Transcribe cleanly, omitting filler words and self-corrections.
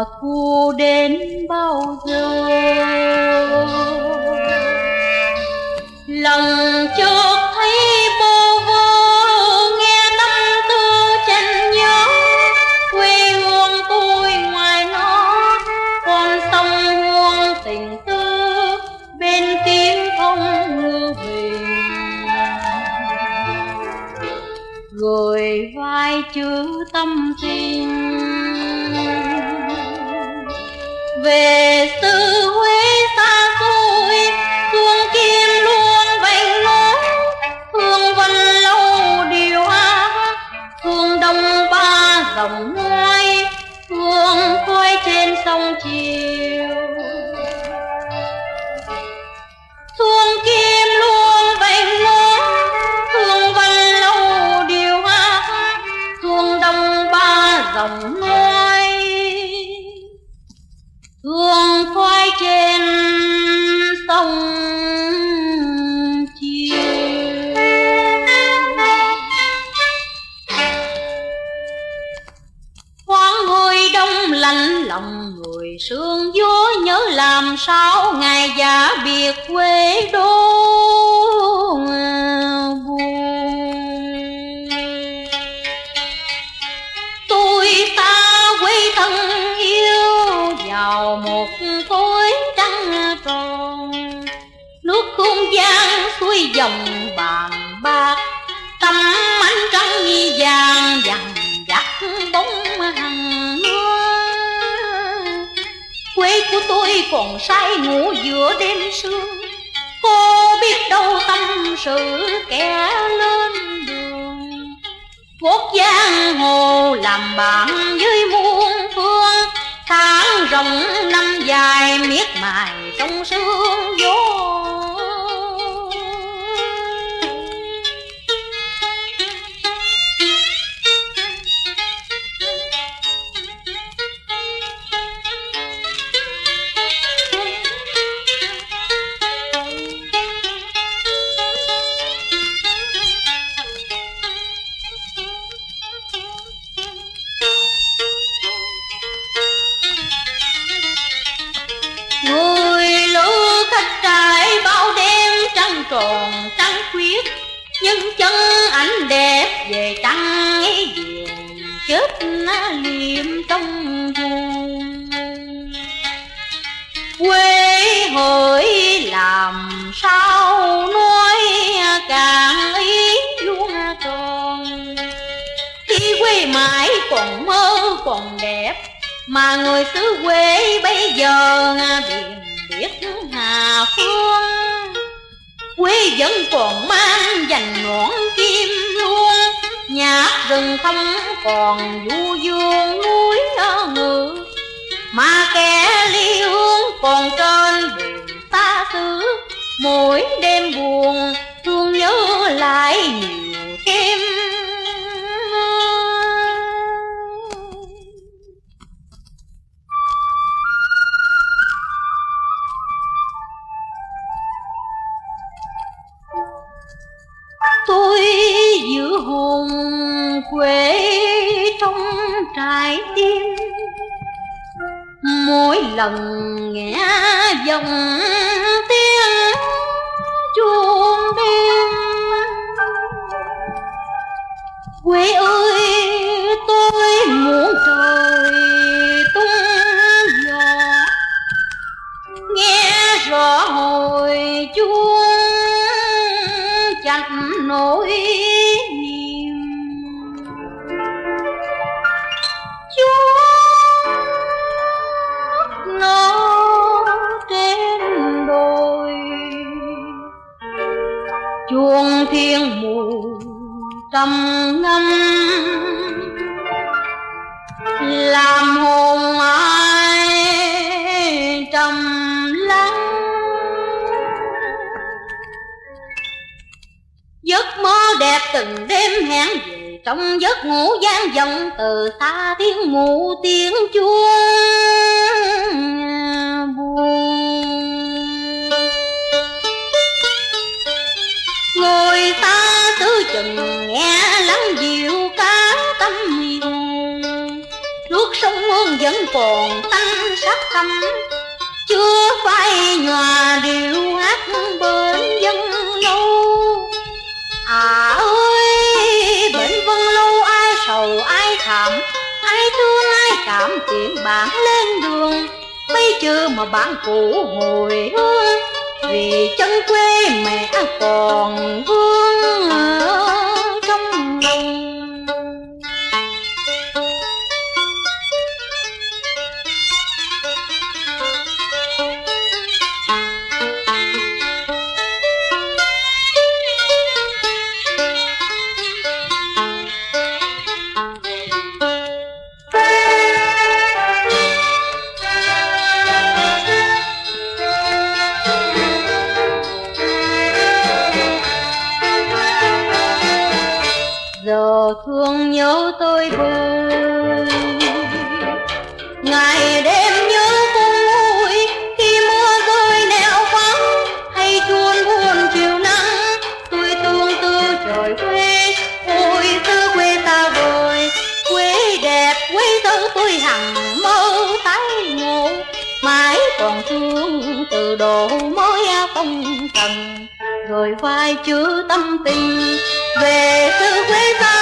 mùa thu đến bao giờ. Lòng chợt thấy bơ vơ, nghe tâm tư tranh nhớ. Quê hương tôi ngoài nó, con sông Hương tình tư bên tiếng không ngư về. Gửi vai chữ tâm tình về xứ Huế xa xôi, hương kim luôn vành nối, hương vân lâu điều hát, hương đông ba dòng ngoài, hương khói trên sông chiều. Hương kim luôn vành nối, hương vân lâu điều hát, hương đông ba dòng ngoài, hương khói trên sông chiều. Thoáng hơi đông lạnh lòng người, sương gió nhớ làm sao ngày già biệt quê đô buồn. Tôi xa quê thân yêu vào một tối trăng tròn, nước không gian suối dòng bàn bạc, tắm ánh trăng như vàng dằn dắt bóng hằng mưa. Quê của tôi còn say ngủ giữa đêm sương, cô biết đâu tâm sự kẻ lên đường. Quốc giang hồ làm bạn với muôn phương, tháng rộng năm dài miết mài trong sương gió. Người lữ khách trải bao đêm trăng tròn trăng khuyết, nhưng chân ảnh đẹp về trăng ấy về chết liệm trong vùng. Quê hỡi làm sao nói càng ý luôn tròn, khi quê mãi còn mơ còn đẹp, mà người xứ quê bây giờ biết Hà Phương. Quê vẫn còn mang dành ngọn kim luôn, nhạc rừng không còn du dương núi ngự, mà kẻ ly hương còn trên đường xa xứ. Mỗi đêm buồn thương nhớ lại nhiều thêm. Tôi giữ hồn quê trong trái tim, mỗi lần nghe dòng tiếng chuông đêm. Quê ơi tôi muốn trời tung gió, nghe rõ hồi chuông chẳng nỗi niềm. Chúa nó trên đồi, chuông thiên mù trầm ngâm, làm hồn ai trầm lắng. Giấc mơ đẹp từng đêm hẹn về, trong giấc ngủ vang vọng từ xa tiếng mụ tiếng chuông buồn. Ngồi xa xứ chừng nghe lắng dịu cả tâm hồn, nước sông Hương vẫn còn tăng sắc thắm, chưa phai nhòa điệu hát bên dân lâu. À ơi bên vân lâu ai sầu ai thảm, ai thương ai cảm tiện bạn lên đường. Bây giờ mà bạn cũ hồi hương, vì chân quê mẹ còn vương ở trong lòng. Giờ thương nhớ tôi buồn, ngày đêm nhớ vui, khi mưa rơi neo vắng hay chuông buồn chiều nắng. Tôi tương tư trời quê, ôi xứ quê ta vời, quê đẹp quê thơ tôi hằng mơ tái ngộ. Mãi còn thương từ độ mới phong trần, rồi vai chứa tâm tình về xứ quê ta.